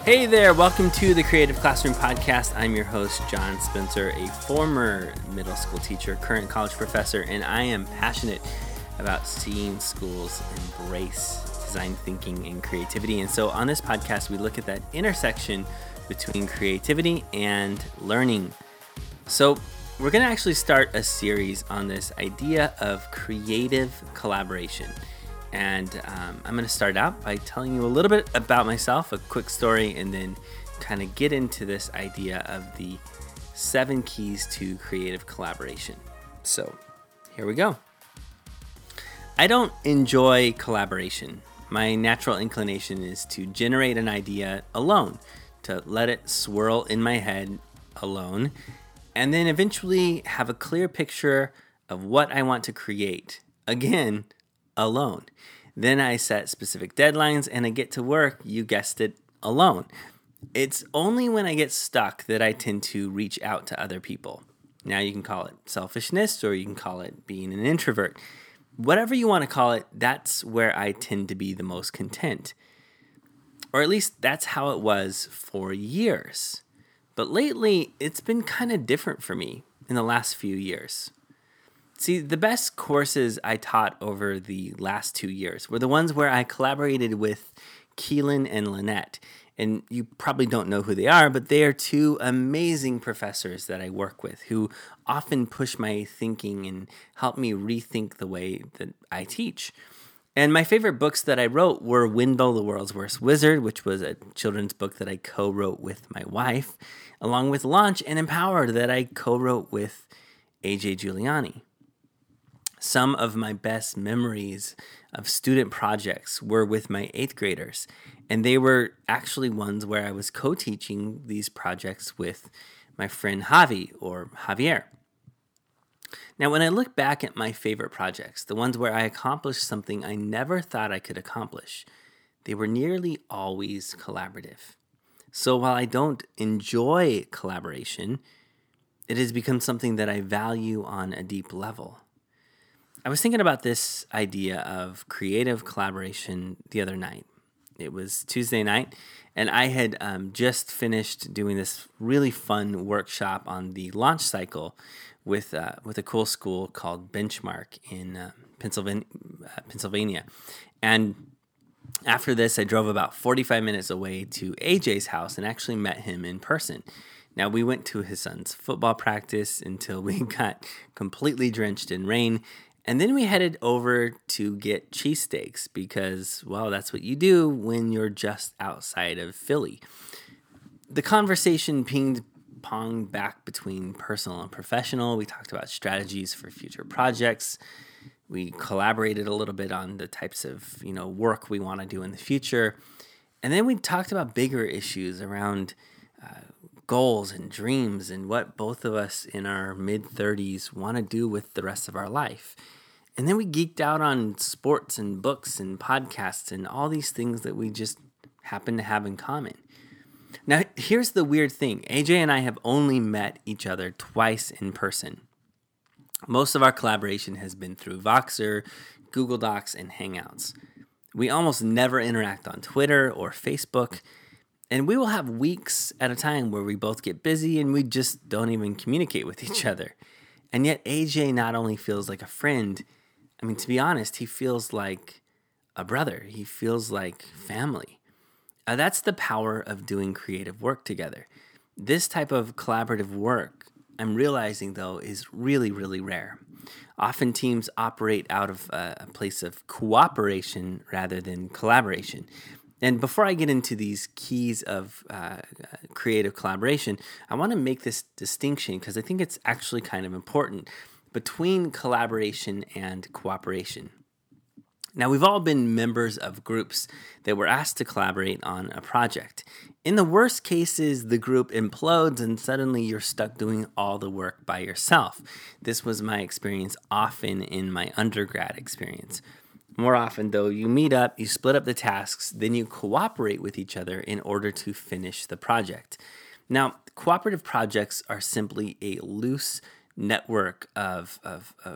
Hey there, welcome to the Creative Classroom Podcast. I'm your host, John Spencer, a former middle school teacher, current college professor, and I am passionate about seeing schools embrace design thinking and creativity. And so on this podcast, we look at that intersection between creativity and learning. So we're going to actually start a series on this idea of creative collaboration. And I'm going to start out by telling you a little bit about myself, a quick story, and then kind of get into this idea of the 7 keys to creative collaboration. So here we go. I don't enjoy collaboration. My natural inclination is to generate an idea alone, to let it swirl in my head alone, and then eventually have a clear picture of what I want to create. Again, alone. Then I set specific deadlines and I get to work, you guessed it, alone. It's only when I get stuck that I tend to reach out to other people. Now you can call it selfishness or you can call it being an introvert. Whatever you want to call it, that's where I tend to be the most content. Or at least that's how it was for years. But lately, it's been kind of different for me in the last few years. See, the best courses I taught over the last 2 years were the ones where I collaborated with Keelan and Lynette. And you probably don't know who they are, but they are 2 amazing professors that I work with who often push my thinking and help me rethink the way that I teach. And my favorite books that I wrote were Wendell, the World's Worst Wizard, which was a children's book that I co-wrote with my wife, along with Launch and Empowered that I co-wrote with AJ Giuliani. Some of my best memories of student projects were with my 8th graders, and they were actually ones where I was co-teaching these projects with my friend Javi or Javier. Now, when I look back at my favorite projects, the ones where I accomplished something I never thought I could accomplish, they were nearly always collaborative. So while I don't enjoy collaboration, it has become something that I value on a deep level. I was thinking about this idea of creative collaboration the other night. It was Tuesday night, and I had just finished doing this really fun workshop on the launch cycle with a cool school called Benchmark in Pennsylvania. And after this, I drove about 45 minutes away to AJ's house and actually met him in person. Now, we went to his son's football practice until we got completely drenched in rain. And then we headed over to get cheesesteaks because, well, that's what you do when you're just outside of Philly. The conversation ping-ponged back between personal and professional. We talked about strategies for future projects. We collaborated a little bit on the types of, work we want to do in the future. And then we talked about bigger issues around goals and dreams and what both of us in our mid-30s want to do with the rest of our life. And then we geeked out on sports and books and podcasts and all these things that we just happen to have in common. Now, here's the weird thing. AJ and I have only met each other twice in person. Most of our collaboration has been through Voxer, Google Docs, and Hangouts. We almost never interact on Twitter or Facebook. And we will have weeks at a time where we both get busy and we just don't even communicate with each other. And yet AJ not only feels like a friend, to be honest, he feels like a brother. He feels like family. That's the power of doing creative work together. This type of collaborative work, I'm realizing though, is really, really rare. Often teams operate out of a place of cooperation rather than collaboration. And before I get into these keys of creative collaboration, I want to make this distinction because I think it's actually kind of important between collaboration and cooperation. Now, we've all been members of groups that were asked to collaborate on a project. In the worst cases, the group implodes and suddenly you're stuck doing all the work by yourself. This was my experience often in my undergrad experience. More often, though, you meet up, you split up the tasks, then you cooperate with each other in order to finish the project. Now, cooperative projects are simply a loose network of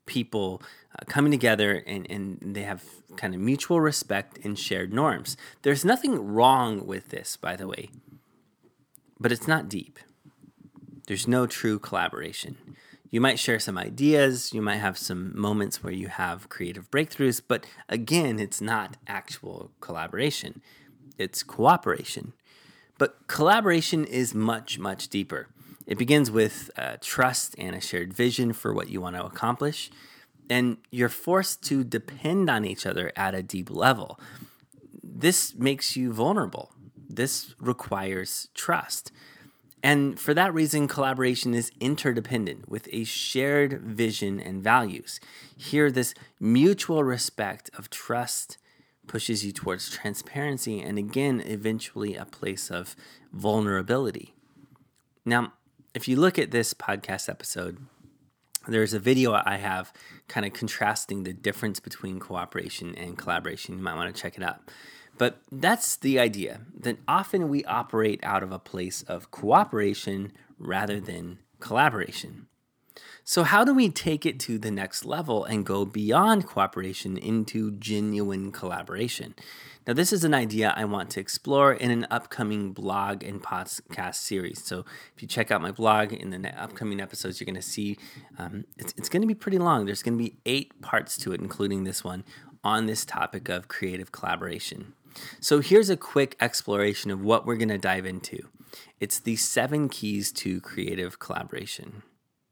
people coming together and they have kind of mutual respect and shared norms. There's nothing wrong with this, by the way, but it's not deep. There's no true collaboration. You might share some ideas, you might have some moments where you have creative breakthroughs, but again, it's not actual collaboration. It's cooperation. But collaboration is much, much deeper. It begins with trust and a shared vision for what you want to accomplish, and you're forced to depend on each other at a deep level. This makes you vulnerable. This requires trust. And for that reason, collaboration is interdependent with a shared vision and values. Here, this mutual respect of trust pushes you towards transparency and, again, eventually a place of vulnerability. Now, if you look at this podcast episode, there's a video I have kind of contrasting the difference between cooperation and collaboration. You might want to check it out. But that's the idea, that often we operate out of a place of cooperation rather than collaboration. So how do we take it to the next level and go beyond cooperation into genuine collaboration? Now, this is an idea I want to explore in an upcoming blog and podcast series. So if you check out my blog in the upcoming episodes, you're going to see it's going to be pretty long. There's going to be 8 parts to it, including this one, on this topic of creative collaboration. So here's a quick exploration of what we're going to dive into. It's the 7 keys to creative collaboration.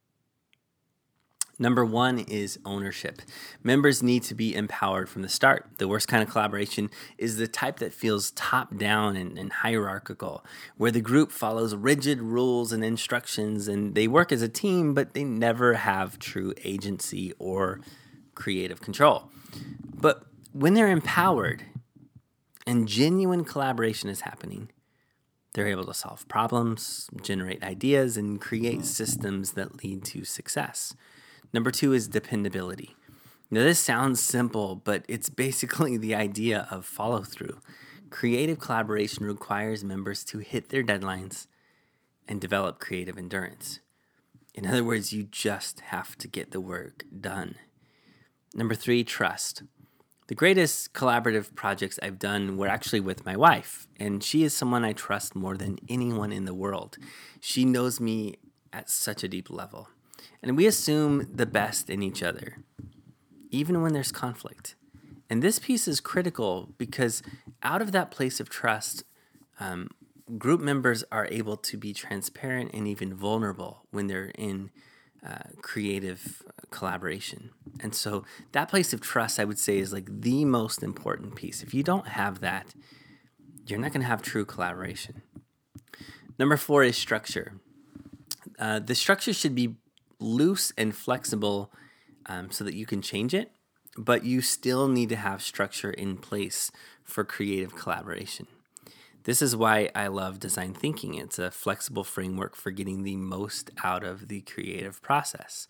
Number 1 is ownership. Members need to be empowered from the start. The worst kind of collaboration is the type that feels top-down and hierarchical, where the group follows rigid rules and instructions, and they work as a team, but they never have true agency or creative control. But when they're empowered and genuine collaboration is happening, they're able to solve problems, generate ideas, and create systems that lead to success. Number 2 is dependability. Now, this sounds simple, but it's basically the idea of follow-through. Creative collaboration requires members to hit their deadlines and develop creative endurance. In other words, you just have to get the work done. Number 3, trust. The greatest collaborative projects I've done were actually with my wife, and she is someone I trust more than anyone in the world. She knows me at such a deep level, and we assume the best in each other, even when there's conflict. And this piece is critical because out of that place of trust, group members are able to be transparent and even vulnerable when they're in creative collaboration. And so that place of trust, I would say, is like the most important piece. If you don't have that, you're not going to have true collaboration. Number 4 is structure. The structure should be loose and flexible so that you can change it, but you still need to have structure in place for creative collaboration. This is why I love design thinking. It's a flexible framework for getting the most out of the creative process.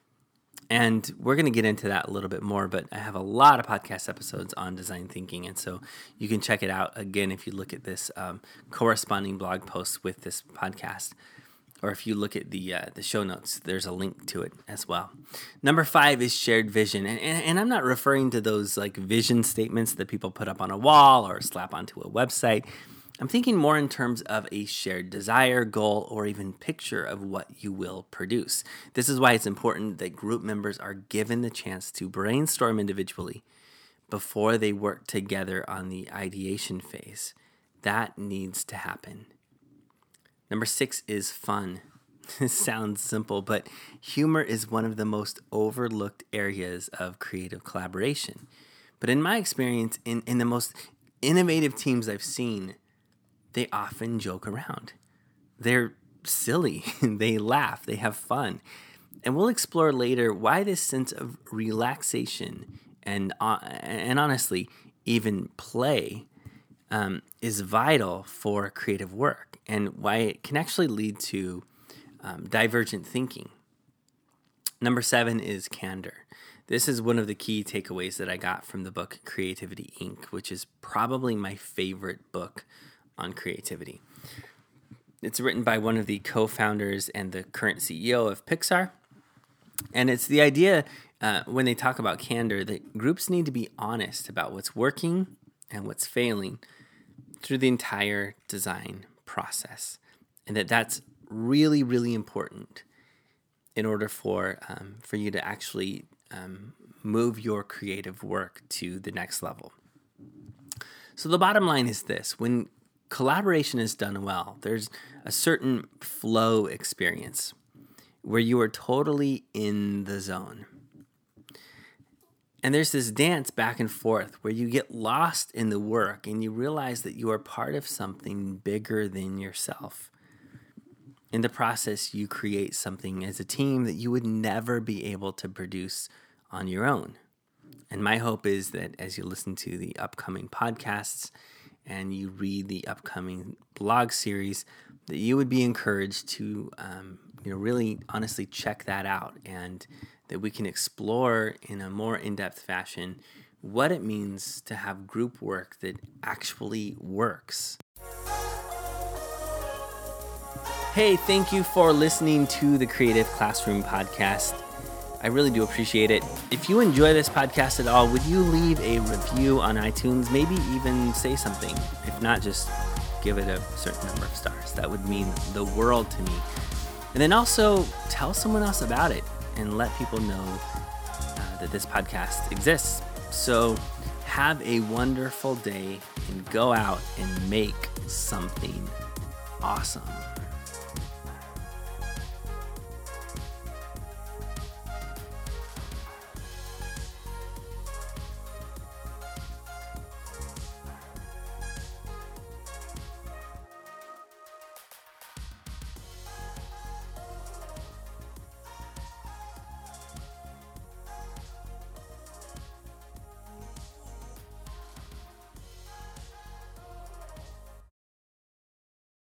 And we're going to get into that a little bit more, but I have a lot of podcast episodes on design thinking, and so you can check it out again if you look at this corresponding blog post with this podcast. Or if you look at the show notes, there's a link to it as well. Number 5 is shared vision. And I'm not referring to those like vision statements that people put up on a wall or slap onto a website. I'm thinking more in terms of a shared desire, goal, or even picture of what you will produce. This is why it's important that group members are given the chance to brainstorm individually before they work together on the ideation phase. That needs to happen. Number 6 is fun. This sounds simple, but humor is one of the most overlooked areas of creative collaboration. But in my experience, in the most innovative teams I've seen, they often joke around. They're silly, they laugh, they have fun. And we'll explore later why this sense of relaxation and honestly, even play is vital for creative work, and why it can actually lead to divergent thinking. Number 7 is candor. This is one of the key takeaways that I got from the book Creativity Inc., which is probably my favorite book on creativity. It's written by one of the co-founders and the current CEO of Pixar. And it's the idea when they talk about candor, that groups need to be honest about what's working and what's failing through the entire design process. And that's really, really important in order for you to actually move your creative work to the next level. So the bottom line is this: when collaboration is done well, there's a certain flow experience where you are totally in the zone. And there's this dance back and forth where you get lost in the work and you realize that you are part of something bigger than yourself. In the process, you create something as a team that you would never be able to produce on your own. And my hope is that as you listen to the upcoming podcasts and you read the upcoming blog series, that you would be encouraged to really honestly check that out, and that we can explore in a more in-depth fashion what it means to have group work that actually works. Hey, thank you for listening to the Creative Classroom Podcast. I really do appreciate it. If you enjoy this podcast at all, would you leave a review on iTunes? Maybe even say something. If not, just give it a certain number of stars. That would mean the world to me. And then also tell someone else about it and let people know that this podcast exists. So have a wonderful day and go out and make something awesome.